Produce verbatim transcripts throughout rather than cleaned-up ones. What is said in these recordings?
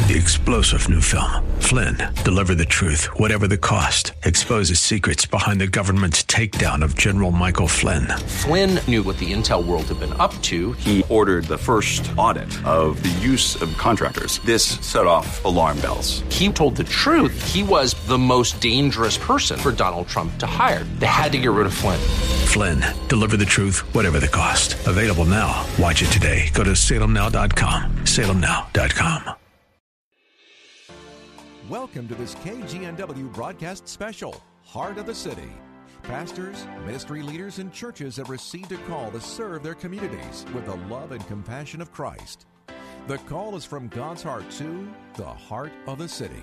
The explosive new film, Flynn, deliver the truth, whatever the cost, exposes secrets behind the government's takedown of General Michael Flynn. Flynn knew what the intel world had been up to. He ordered the first audit of the use of contractors. This set off alarm bells. He told the truth. He was the most dangerous person for Donald Trump to hire. They had to get rid of Flynn. Flynn, deliver the truth, whatever the cost. Available now. Watch it today. Go to salem now dot com. salem now dot com. Welcome to this K G N W broadcast special, Heart of the City. Pastors, ministry leaders, and churches have received a call to serve their communities with the love and compassion of Christ. The call is from God's heart to the heart of the city.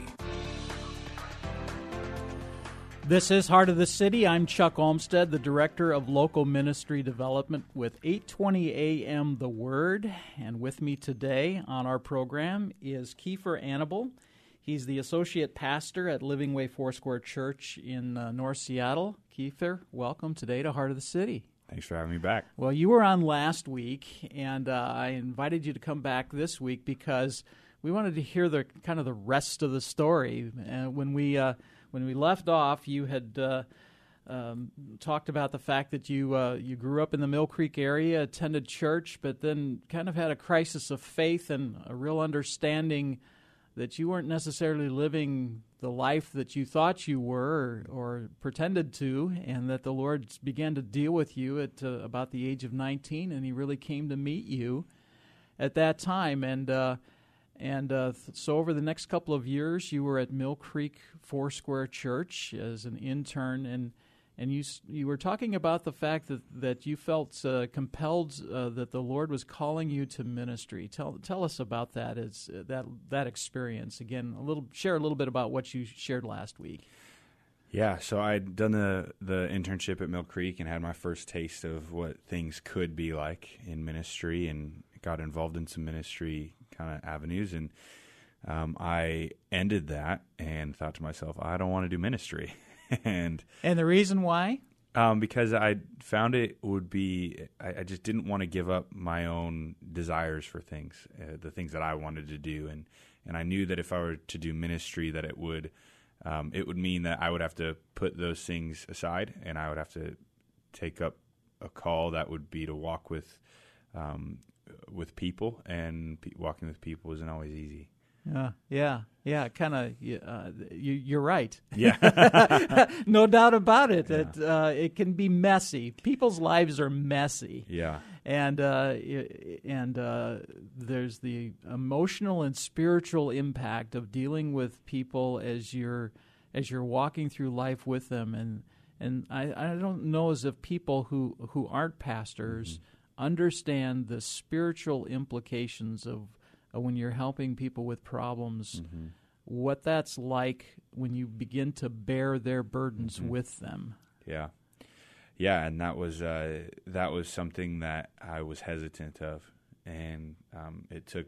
This is Heart of the City. I'm Chuck Olmstead, the Director of Local Ministry Development with eight twenty A M The Word. And with me today on our program is Kiefer Annable. He's the Associate Pastor at Living Way Foursquare Church in uh, North Seattle. Kiefer, welcome today to Heart of the City. Thanks for having me back. Well, you were on last week, and uh, I invited you to come back this week because we wanted to hear the kind of the rest of the story. And when we uh, when we left off, you had uh, um, talked about the fact that you uh, you grew up in the Mill Creek area, attended church, but then kind of had a crisis of faith and a real understanding that you weren't necessarily living the life that you thought you were or, or pretended to, and that the Lord began to deal with you at uh, about the age of nineteen, and He really came to meet you at that time. And uh, and uh, th- so over the next couple of years, you were at Mill Creek Foursquare Church as an intern, and and you you were talking about the fact that, that you felt uh, compelled uh, that the Lord was calling you to ministry. Tell tell us about that as uh, that that experience again. A little share a little bit about what you shared last week. Yeah, so I'd done the the internship at Mill Creek and had my first taste of what things could be like in ministry, and got involved in some ministry kind of avenues. And um, I ended that and thought to myself, I don't want to do ministry. and and the reason why? Um, because I found it would be, I, I just didn't want to give up my own desires for things, uh, the things that I wanted to do. And, and I knew that if I were to do ministry, that it would, um, it would mean that I would have to put those things aside, and I would have to take up a call that would be to walk with, um, with people, and pe- walking with people isn't always easy. Yeah, yeah, yeah. Kind of. Uh, you, you're right. Yeah, no doubt about it. Yeah. It uh, it can be messy. People's lives are messy. Yeah, and uh, and uh, there's the emotional and spiritual impact of dealing with people as you're as you're walking through life with them. And and I, I don't know as if people who who aren't pastors mm-hmm. understand the spiritual implications of. When you're helping people with problems, mm-hmm. what that's like when you begin to bear their burdens mm-hmm. with them. Yeah, yeah, and that was uh, that was something that I was hesitant of, and um, it took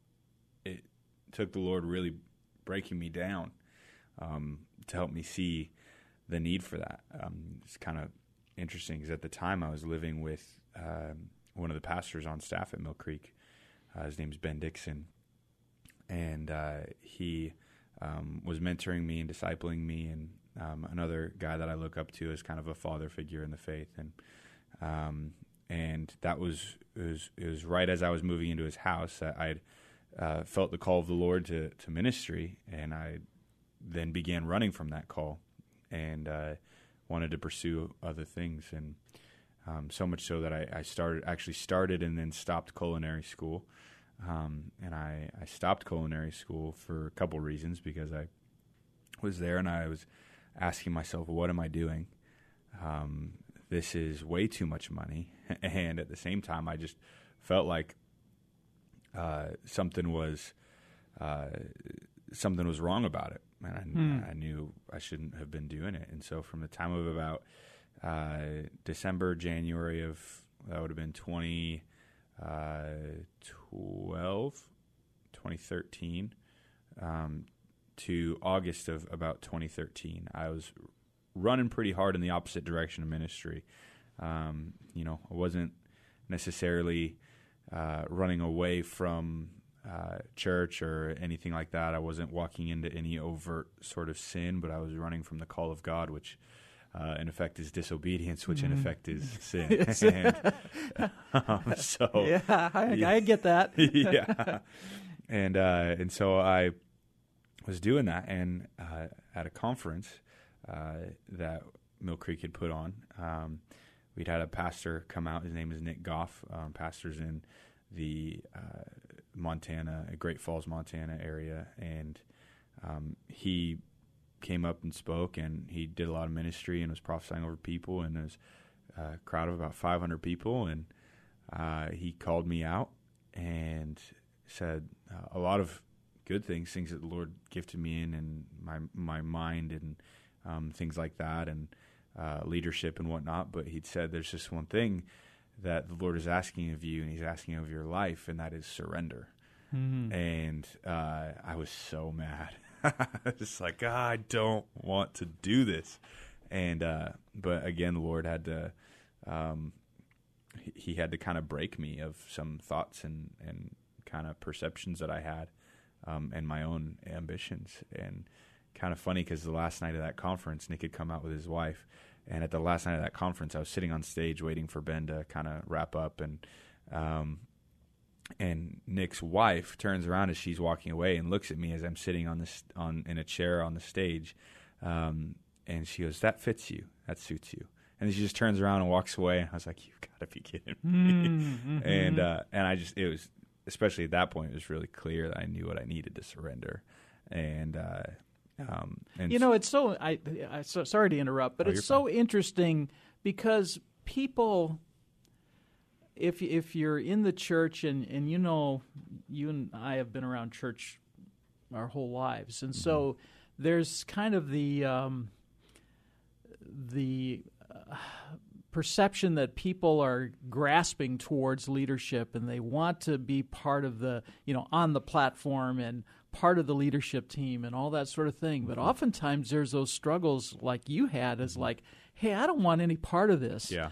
it took the Lord really breaking me down um, to help me see the need for that. Um, it's kind of interesting because at the time I was living with um, one of the pastors on staff at Mill Creek. Uh, his name's Ben Dixon, and uh, he um, was mentoring me and discipling me, and um, another guy that I look up to as kind of a father figure in the faith. And um, and that was it, was it was right as I was moving into his house that I'd uh, felt the call of the Lord to, to ministry, and I then began running from that call and uh, wanted to pursue other things. And Um, so much so that I, I started actually started and then stopped culinary school. Um, and I, I stopped culinary school for a couple reasons, because I was there and I was asking myself, what am I doing? Um, this is way too much money. And at the same time, I just felt like uh, something was uh, something was wrong about it. And I, hmm. I knew I shouldn't have been doing it. And so from the time of about Uh, December, January of, that would have been twenty twelve, twenty thirteen, um, to August of about twenty thirteen. I was running pretty hard in the opposite direction of ministry. Um, you know, I wasn't necessarily uh, running away from uh, church or anything like that. I wasn't walking into any overt sort of sin, but I was running from the call of God, which uh, in effect is disobedience, which mm-hmm. in effect is sin. and, um, so yeah, I, yeah, I get that. yeah, and uh, and so I was doing that, and uh, at a conference uh, that Mill Creek had put on, um, we'd had a pastor come out. His name is Nick Goff. Um, pastor's in the uh, Montana, Great Falls, Montana area, and um, he came up and spoke, and he did a lot of ministry and was prophesying over people, and there was a crowd of about five hundred people, and uh, he called me out and said uh, a lot of good things, things that the Lord gifted me in, and my my mind, and um, things like that, and uh, leadership and whatnot. But he'd said, "There's just one thing that the Lord is asking of you, and He's asking of your life, and that is surrender." Mm-hmm. And uh, I was so mad. Just like, oh, I don't want to do this. And uh, but again, the Lord had to, um, he, he had to kind of break me of some thoughts and and kind of perceptions that I had, um, and my own ambitions. And kind of funny because the last night of that conference, Nick had come out with his wife. And at the last night of that conference, I was sitting on stage waiting for Ben to kind of wrap up, and um, and Nick's wife turns around as she's walking away and looks at me as I'm sitting on this on in a chair on the stage, um, and she goes, "That fits you. That suits you." And then she just turns around and walks away. And I was like, "You've got to be kidding me!" Mm-hmm. and uh, and I just it was especially at that point it was really clear that I knew what I needed to surrender, and. Uh, Um, and you know, it's so, I, I so, sorry to interrupt, but oh, it's so fine. Interesting because people, if if you're in the church and, and you know, you and I have been around church our whole lives, and mm-hmm. so there's kind of the, um, the uh, perception that people are grasping towards leadership and they want to be part of the, you know, on the platform and part of the leadership team and all that sort of thing. But oftentimes there's those struggles like you had as like, hey, I don't want any part of this. Yeah.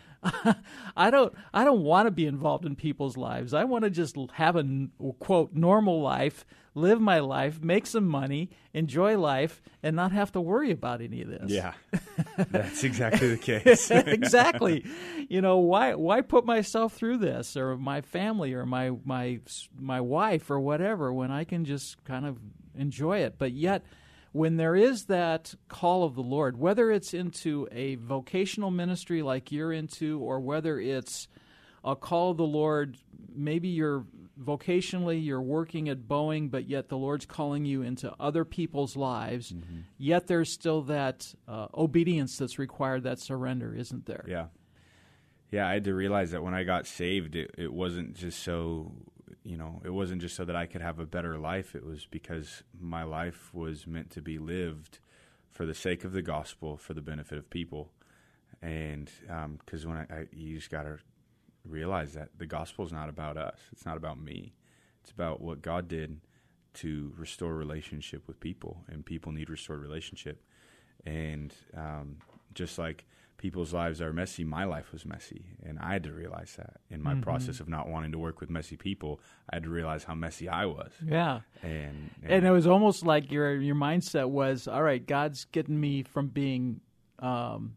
I don't I don't want to be involved in people's lives. I want to just have a, quote, normal life, live my life, make some money, enjoy life, and not have to worry about any of this. Yeah, that's exactly the case. Exactly. You know, why why put myself through this, or my family, or my my my wife, or whatever, when I can just kind of enjoy it? But yet, when there is that call of the Lord, whether it's into a vocational ministry like you're into, or whether it's a call of the Lord, maybe you're vocationally, you're working at Boeing, but yet the Lord's calling you into other people's lives, mm-hmm. yet there's still that uh, obedience that's required, that surrender, isn't there? Yeah. Yeah, I had to realize that when I got saved, it, it wasn't just so... You know, it wasn't just so that I could have a better life. It was because my life was meant to be lived for the sake of the gospel, for the benefit of people. And because um, when I, I, you just got to realize that the gospel is not about us. It's not about me. It's about what God did to restore relationship with people, and people need restored relationship. And um, just like people's lives are messy, my life was messy, and I had to realize that in my mm-hmm. process of not wanting to work with messy people. I had to realize how messy I was. Yeah, and and, and it was almost like your your mindset was, all right, God's getting me from being um,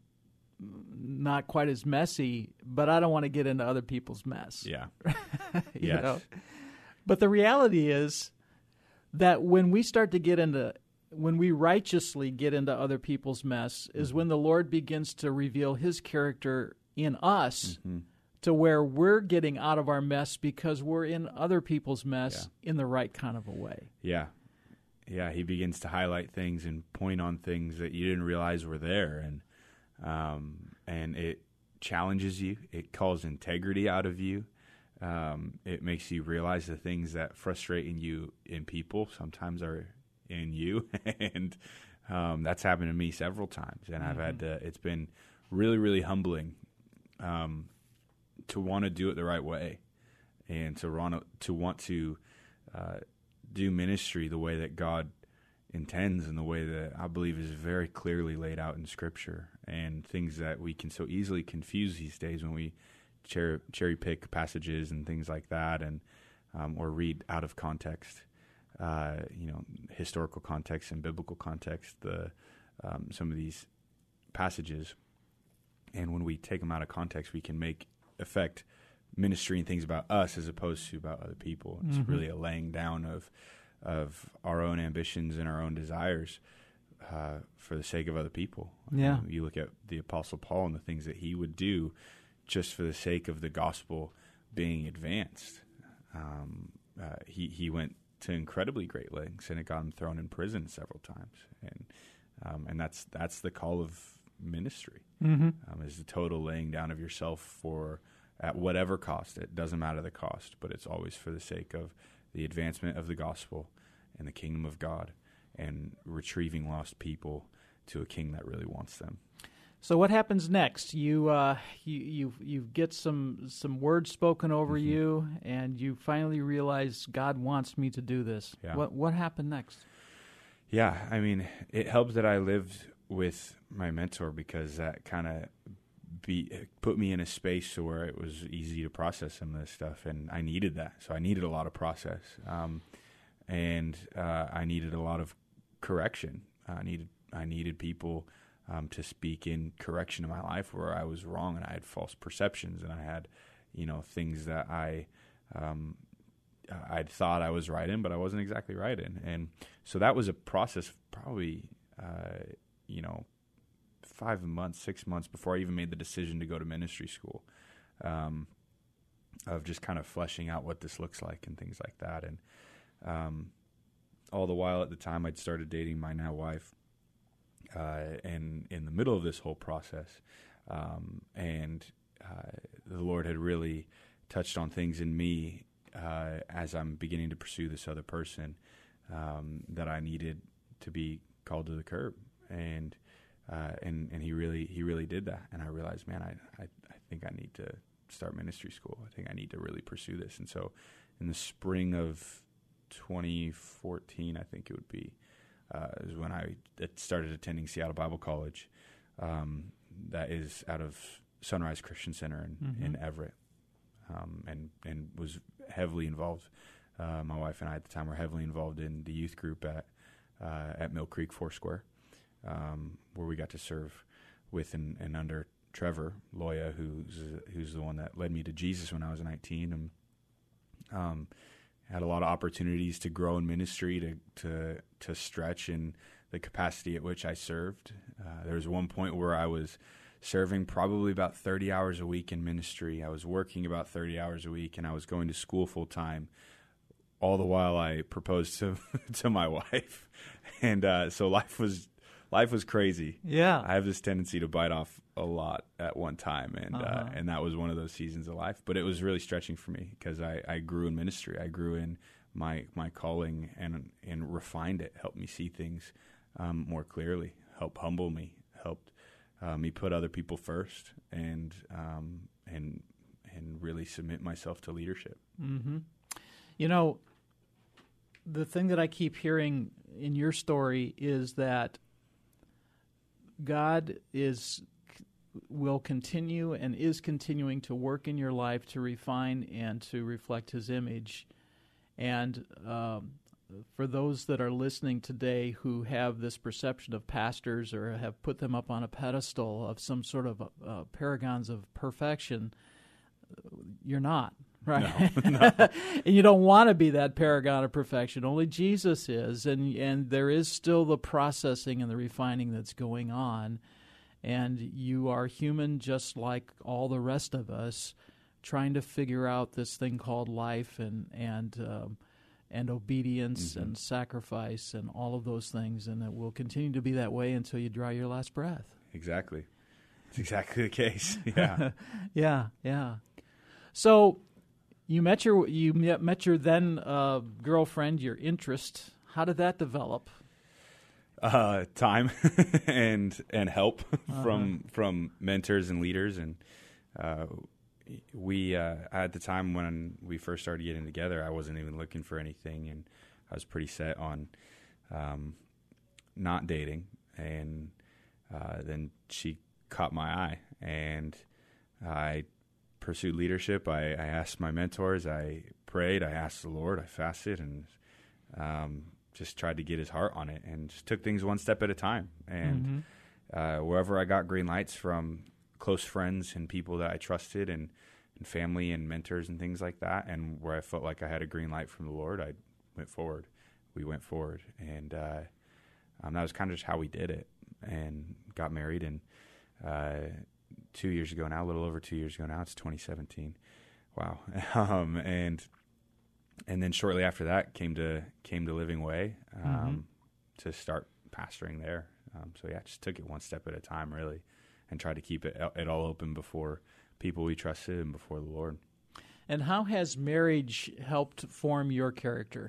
not quite as messy, but I don't want to get into other people's mess. Yeah, you yes. know? But the reality is that when we start to get into when we righteously get into other people's mess is mm-hmm. when the Lord begins to reveal His character in us, mm-hmm. to where we're getting out of our mess because we're in other people's mess yeah. in the right kind of a way. Yeah. Yeah, He begins to highlight things and point on things that you didn't realize were there, and um, and it challenges you. It calls integrity out of you. Um, it makes you realize the things that frustrate in you in people sometimes are in you, and um, that's happened to me several times, and mm-hmm. I've had to, it's been really, really humbling um, to want to do it the right way, and to want to, to want to uh, do ministry the way that God intends, and the way that I believe is very clearly laid out in Scripture, and things that we can so easily confuse these days when we cher- cherry pick passages and things like that, and um, or read out of context, uh, you know, historical context and biblical context, the um, some of these passages. And when we take them out of context, we can make affect ministry and things about us as opposed to about other people. It's mm-hmm. really a laying down of of our own ambitions and our own desires uh, for the sake of other people. Yeah. Um, you look at the Apostle Paul and the things that he would do just for the sake of the gospel being advanced. Um, uh, he he went to incredibly great lengths, and it got him thrown in prison several times. And um, and that's that's the call of ministry, mm-hmm. um, is the total laying down of yourself for at whatever cost. It doesn't matter the cost, but it's always for the sake of the advancement of the gospel and the kingdom of God, and retrieving lost people to a king that really wants them. So what happens next? You uh, you you you get some some words spoken over mm-hmm. you, and you finally realize God wants me to do this. Yeah. What what happened next? Yeah, I mean, it helped that I lived with my mentor, because that kind of be put me in a space where it was easy to process some of this stuff, and I needed that. So I needed a lot of process, um, and uh, I needed a lot of correction. I needed I needed people um, to speak in correction in my life where I was wrong, and I had false perceptions, and I had, you know, things that I um, I thought I was right in, but I wasn't exactly right in. And so that was a process of probably, uh, you know, five months, six months before I even made the decision to go to ministry school, um, of just kind of fleshing out what this looks like and things like that. And um, all the while at the time I'd started dating my now wife, uh, and in the middle of this whole process, um, and uh, the Lord had really touched on things in me uh, as I'm beginning to pursue this other person, um, that I needed to be called to the curb. And Uh, and, and he really he really did that. And I realized, man, I, I, I think I need to start ministry school. I think I need to really pursue this. And so in the spring of twenty fourteen, I think it would be, uh, is when I started attending Seattle Bible College, um, that is out of Sunrise Christian Center in, mm-hmm. in Everett, um, and, and was heavily involved. Uh, my wife and I at the time were heavily involved in the youth group at, uh, at Mill Creek Foursquare. Um, where we got to serve with and, and under Trevor Loya, who's who's the one that led me to Jesus when I was nineteen, and um, had a lot of opportunities to grow in ministry, to to to stretch in the capacity at which I served. Uh, there was one point where I was serving probably about thirty hours a week in ministry. I was working about thirty hours a week, and I was going to school full time. All the while, I proposed to to my wife, and uh, so life was. Life was crazy. Yeah. I have this tendency to bite off a lot at one time, and uh-huh. uh, and that was one of those seasons of life. But it was really stretching for me, because I, I grew in ministry. I grew in my my calling, and and refined it, helped me see things um, more clearly, helped humble me, helped uh, me put other people first, and um, and and really submit myself to leadership. Mm-hmm. You know, the thing that I keep hearing in your story is that God is will continue and is continuing to work in your life to refine and to reflect His image. And um, for those that are listening today who have this perception of pastors or have put them up on a pedestal of some sort of uh, paragons of perfection, you're not. Right, no, no. And you don't want to be that paragon of perfection. Only Jesus is, and and there is still the processing and the refining that's going on, and you are human just like all the rest of us, trying to figure out this thing called life and and um, and obedience mm-hmm. and sacrifice and all of those things, and it will continue to be that way until you draw your last breath. Exactly, it's exactly the case. Yeah, yeah, yeah. So. You met your you met your then uh, girlfriend, your interest. How did that develop? Uh, time and and help uh-huh. from from mentors and leaders, and uh, we uh, at the time when we first started getting together, I wasn't even looking for anything, and I was pretty set on um, not dating. And uh, then she caught my eye, and I pursued leadership. I, I asked my mentors. I prayed, I asked the Lord, I fasted, and um, just tried to get his heart on it, and just took things one step at a time. And Mm-hmm. uh, wherever I got green lights from close friends and people that I trusted, and, and family and mentors and things like that, and where I felt like I had a green light from the Lord, I went forward. We went forward, and uh, um, that was kind of just how we did it, and got married. And uh, two years ago now, a little over two years ago now, it's twenty seventeen. Wow. um, and and then shortly after that, came to came to Living Way um, Mm-hmm. to start pastoring there. Um, so yeah, just took it one step at a time, really, and tried to keep it it all open before people we trusted and before the Lord. And how has marriage helped form your character?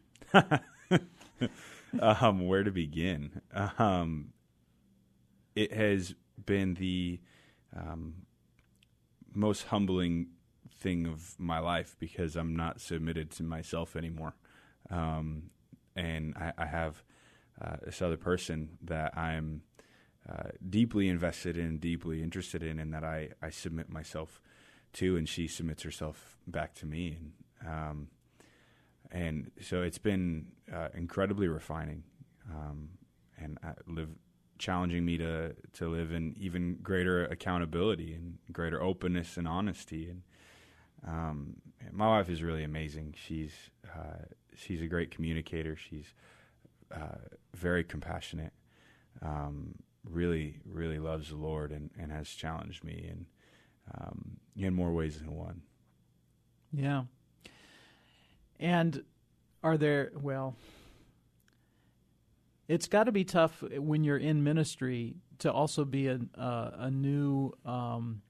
um, where to begin? Um, it has been the um, most humbling thing of my life, because I'm not submitted to myself anymore. Um, and I, I have uh, this other person that I'm uh, deeply invested in, deeply interested in, and that I, I submit myself to, and she submits herself back to me. And um, and so it's been uh, incredibly refining, um, and I live challenging me to to live in even greater accountability and greater openness and honesty. And um, my wife is really amazing. She's uh, she's a great communicator. She's uh, very compassionate. Um, really, really loves the Lord, and, and has challenged me in um, in more ways than one. Yeah. And are there, well, it's got to be tough when you're in ministry to also be a, uh, a new um,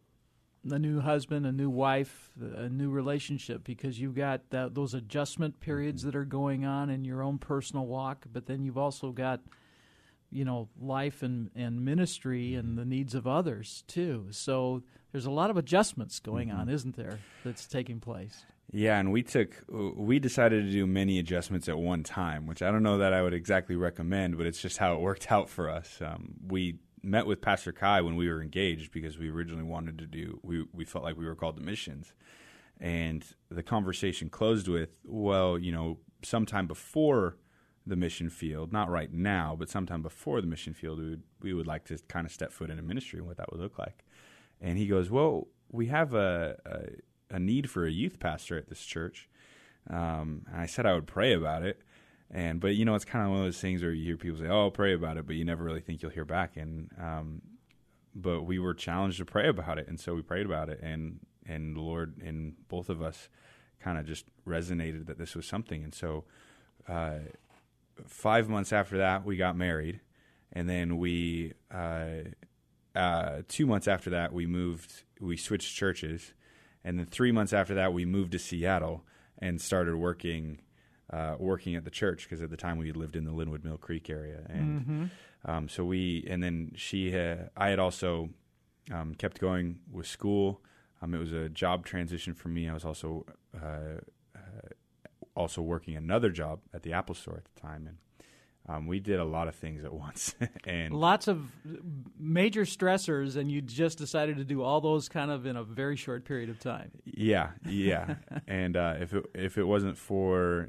a new husband, a new wife, a new relationship, because you've got that, those adjustment periods that are going on in your own personal walk, but then you've also got, you know, life and, and ministry and the needs of others too. So there's a lot of adjustments going Mm-hmm. on, isn't there, that's taking place? Yeah, and we took we decided to do many adjustments at one time, which I don't know that I would exactly recommend, but it's just how it worked out for us. Um, we met with Pastor Kai when we were engaged, because we originally wanted to do we we felt like we were called to missions, and the conversation closed with, well, you know, sometime before the mission field, not right now, but sometime before the mission field, we would we would like to kind of step foot into ministry and what that would look like. And he goes, well, we have a, a, a need for a youth pastor at this church. Um, and I said I would pray about it. And but, you know, it's kind of one of those things where you hear people say, oh, pray about it, but you never really think you'll hear back. And um, but we were challenged to pray about it. And so we prayed about it. And, and the Lord in both of us kind of just resonated that this was something. And so uh, five months after that, we got married. And then we... Uh, Uh, two months after that, we moved, we switched churches. And then three months after that, we moved to Seattle and started working uh, working at the church, because at the time we lived in the Linwood Mill Creek area. And Mm-hmm. um, so we, and then she, had, I had also um, kept going with school. Um, it was a job transition for me. I was also uh, uh, also working another job at the Apple Store at the time. And Um, we did a lot of things at once, and Lots of major stressors, and you just decided to do all those kind of in a very short period of time. yeah, yeah. and uh, if it if it wasn't for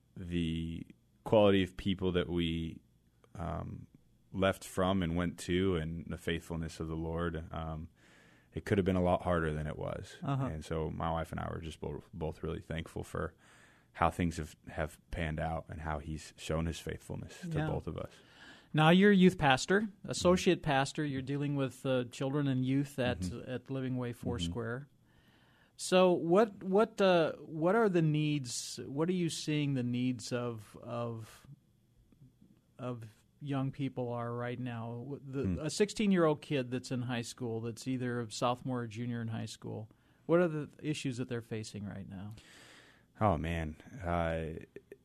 the quality of people that we um, left from and went to, and the faithfulness of the Lord, um, it could have been a lot harder than it was. Uh-huh. And so my wife and I were just both, both really thankful for how things have, have panned out, and how he's shown his faithfulness to Yeah. both of us. Now you're a youth pastor, associate pastor. You're dealing with uh, children and youth at Mm-hmm. at Living Way Foursquare. So what what uh, what are the needs? What are you seeing the needs of of of young people are right now? The, Hmm. A sixteen-year-old kid that's in high school, that's either a sophomore or junior in high school. What are the issues that they're facing right now? Oh, man. Uh,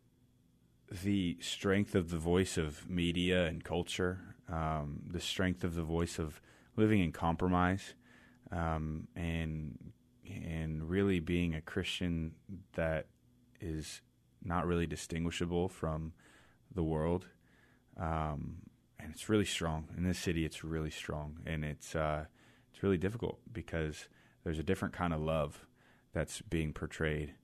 the strength of the voice of media and culture, um, the strength of the voice of living in compromise, um, and and really being a Christian that is not really distinguishable from the world. Um, and it's really strong. In this city, it's really strong. And it's uh, it's really difficult, because there's a different kind of love that's being portrayed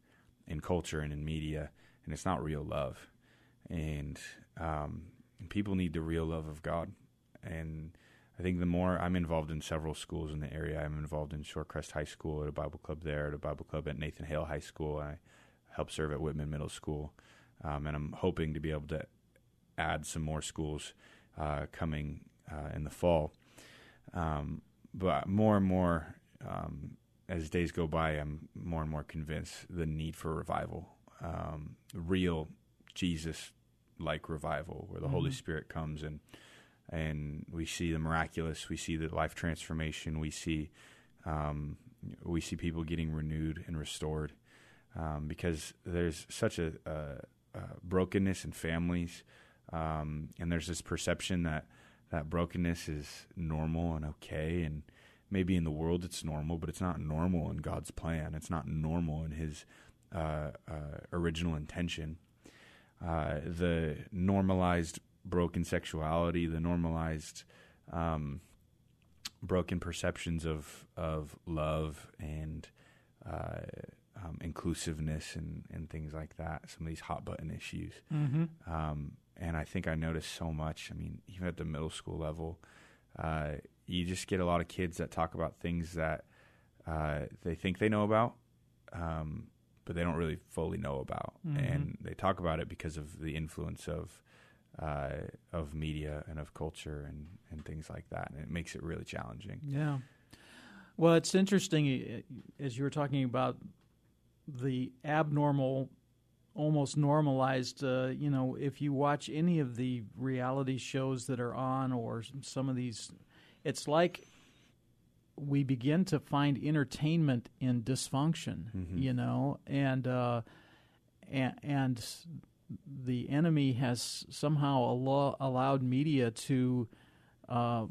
in culture and in media, and it's not real love. And um, people need the real love of God. And I think the more I'm involved in several schools in the area, I'm involved in Shorecrest High School, at a Bible club there, at a Bible club at Nathan Hale High School. I help serve at Whitman Middle School, um, and I'm hoping to be able to add some more schools uh, coming uh, in the fall. Um, but more and more, um, as days go by, I'm more and more convinced the need for revival, um, real Jesus-like revival, where the mm-hmm. Holy Spirit comes and and we see the miraculous, we see the life transformation, we see um, we see people getting renewed and restored, um, because there's such a, a, a brokenness in families, um, and there's this perception that that brokenness is normal and okay, and maybe in the world it's normal, but it's not normal in God's plan. It's not normal in His uh, uh, original intention. Uh, the normalized broken sexuality, the normalized um, broken perceptions of of love and uh, um, inclusiveness and, and things like that, some of these hot button issues. Mm-hmm. Um, and I think I noticed so much, I mean, even at the middle school level, uh, you just get a lot of kids that talk about things that uh, they think they know about, um, but they don't really fully know about. Mm-hmm. And they talk about it because of the influence of uh, of media and of culture and, and things like that. And it makes it really challenging. Yeah. Well, it's interesting, as you were talking about the abnormal, almost normalized, uh, you know, if you watch any of the reality shows that are on or some of these, it's like we begin to find entertainment in dysfunction, mm-hmm. you know, and, uh, and and the enemy has somehow allow, allowed media to uh,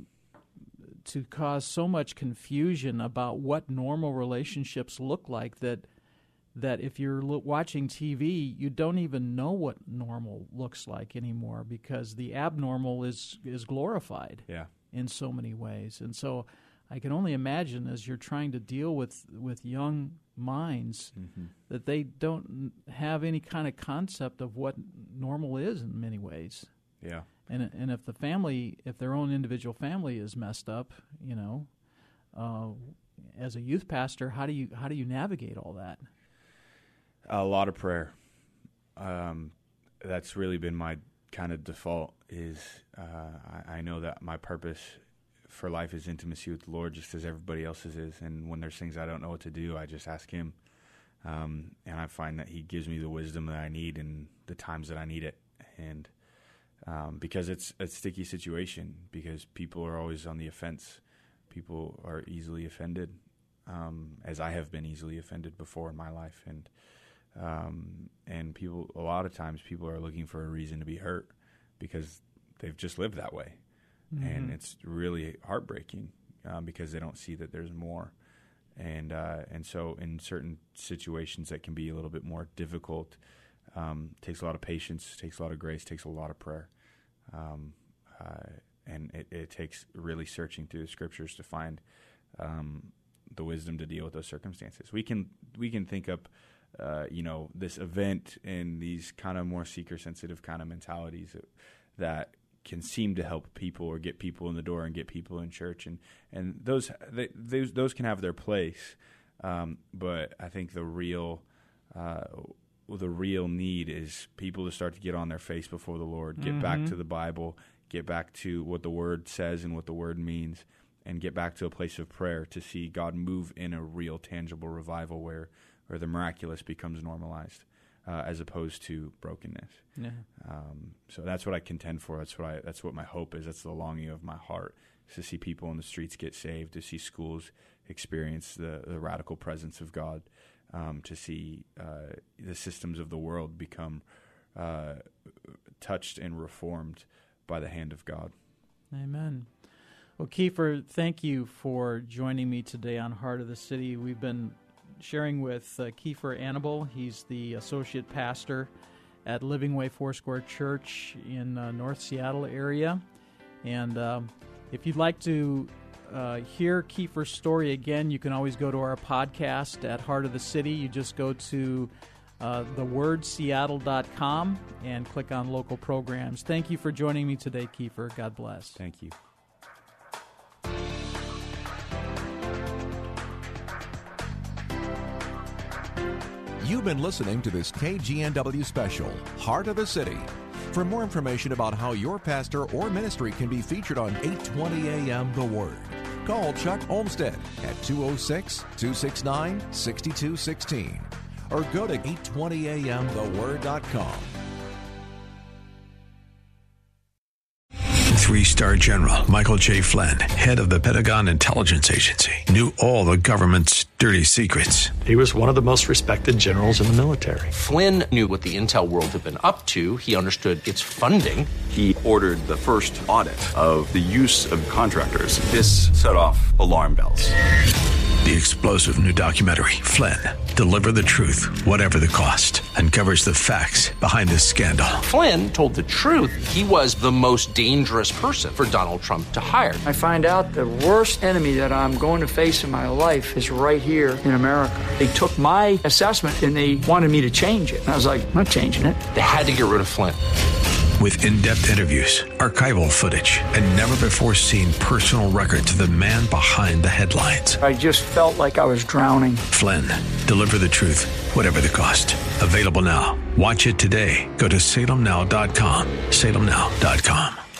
to cause so much confusion about what normal relationships look like that that if you're lo- watching T V, you don't even know what normal looks like anymore, because the abnormal is is glorified yeah. in so many ways. And so I can only imagine, as you're trying to deal with, with young minds, mm-hmm. that they don't have any kind of concept of what normal is in many ways. Yeah. And and if the family, if their own individual family is messed up, you know, uh, as a youth pastor, how do you how do you navigate all that? A lot of prayer. Um, that's really been my kind of default. Is uh, I, I know that my purpose for life is intimacy with the Lord, just as everybody else's is. And when there's things I don't know what to do, I just ask Him. Um, and I find that He gives me the wisdom that I need in the times that I need it. And um, because it's a sticky situation, because people are always on the offense. People are easily offended, um, as I have been easily offended before in my life. And um, and people, a lot of times people are looking for a reason to be hurt because they've just lived that way. Mm-hmm. And it's really heartbreaking um, because they don't see that there's more. And uh, and so in certain situations that can be a little bit more difficult, um, takes a lot of patience, takes a lot of grace, takes a lot of prayer. Um, uh, and it, it takes really searching through the Scriptures to find um, the wisdom to deal with those circumstances. We can we can think up, uh, you know, this event and these kind of more seeker-sensitive kind of mentalities that, that can seem to help people or get people in the door and get people in church, and and those they, those those can have their place, um, but I think the real uh, the real need is people to start to get on their face before the Lord, get mm-hmm. back to the Bible, get back to what the Word says and what the Word means, and get back to a place of prayer to see God move in a real, tangible revival where where the miraculous becomes normalized. Uh, as opposed to brokenness. Yeah. Um, so that's what I contend for. That's what I. That's what my hope is. That's the longing of my heart, is to see people in the streets get saved, to see schools experience the, the radical presence of God, um, to see uh, the systems of the world become uh, touched and reformed by the hand of God. Amen. Well, Kiefer, thank you for joining me today on Heart of the City. We've been sharing with uh, Kiefer Annable. He's the associate pastor at Living Way Foursquare Church in uh, North Seattle area. And um, if you'd like to uh, hear Kiefer's story again, you can always go to our podcast at Heart of the City. You just go to uh, the word seattle dot com and click on local programs. Thank you for joining me today, Kiefer. God bless. Thank you. You've been listening to this K G N W special, Heart of the City. For more information about how your pastor or ministry can be featured on eight twenty A M The Word, call Chuck Olmstead at two oh six, two six nine, six two one six or go to eight twenty A M the word dot com. Three-star General Michael J. Flynn, head of the Pentagon Intelligence Agency, knew all the government's dirty secrets. He was one of the most respected generals in the military. Flynn knew what the intel world had been up to. He understood its funding. He ordered the first audit of the use of contractors. This set off alarm bells. The explosive new documentary, Flynn, Deliver the Truth, Whatever the Cost, uncovers the facts behind this scandal. Flynn told the truth. He was the most dangerous person for Donald Trump to hire. I find out the worst enemy that I'm going to face in my life is right here in America. They took my assessment and they wanted me to change it. And I was like, I'm not changing it. They had to get rid of Flynn. With in-depth interviews, archival footage, and never-before-seen personal records of the man behind the headlines. I just felt like I was drowning. Flynn, Deliver the Truth, Whatever the Cost. Available now. Watch it today. Go to salem now dot com. salem now dot com.